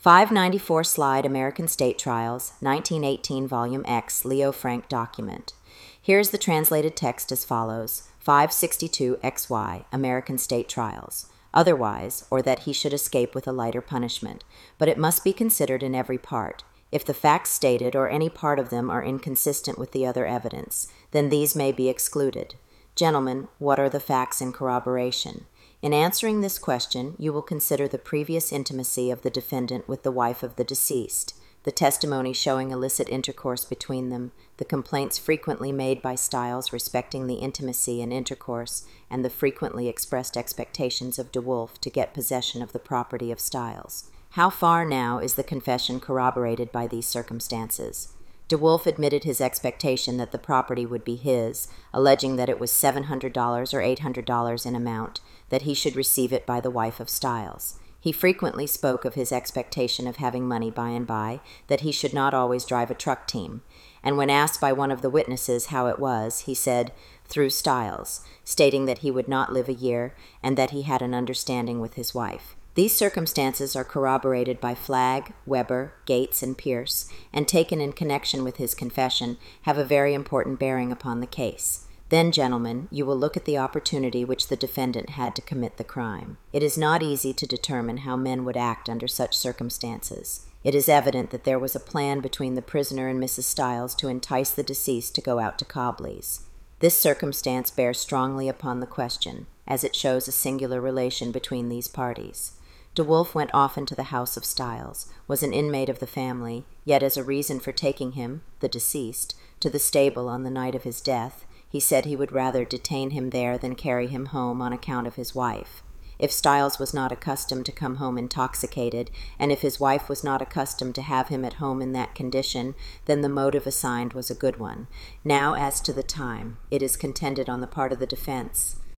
594 slide American State Trials, 1918 Volume X, Leo Frank document. Here is the translated text as follows: 562 XY, American State Trials. Otherwise, or that he should escape with a lighter punishment, but it must be considered in every part. If the facts stated or any part of them are inconsistent with the other evidence, then these may be excluded. Gentlemen, what are the facts in corroboration? In answering this question, you will consider the previous intimacy of the defendant with the wife of the deceased, the testimony showing illicit intercourse between them, the complaints frequently made by Stiles respecting the intimacy and intercourse, and the frequently expressed expectations of DeWolf to get possession of the property of Stiles. How far now is the confession corroborated by these circumstances? DeWolf admitted his expectation that the property would be his, alleging that it was $700 or $800 in amount, that he should receive it by the wife of Stiles. He frequently spoke of his expectation of having money by and by, that he should not always drive a truck team, and when asked by one of the witnesses how it was, he said, "Through Stiles," stating that he would not live a year and that he had an understanding with his wife. These circumstances are corroborated by Flagg, Weber, Gates, and Pierce, and taken in connection with his confession, have a very important bearing upon the case. Then, gentlemen, you will look at the opportunity which the defendant had to commit the crime. It is not easy to determine how men would act under such circumstances. It is evident that there was a plan between the prisoner and Mrs. Stiles to entice the deceased to go out to Cobley's. This circumstance bears strongly upon the question, as it shows a singular relation between these parties. DeWolf went often to the house of Stiles, was an inmate of the family, yet as a reason for taking him, the deceased, to the stable on the night of his death, he said he would rather detain him there than carry him home on account of his wife. If Stiles was not accustomed to come home intoxicated, and if his wife was not accustomed to have him at home in that condition, then the motive assigned was a good one. Now, as to the time, it is contended on the part of the defense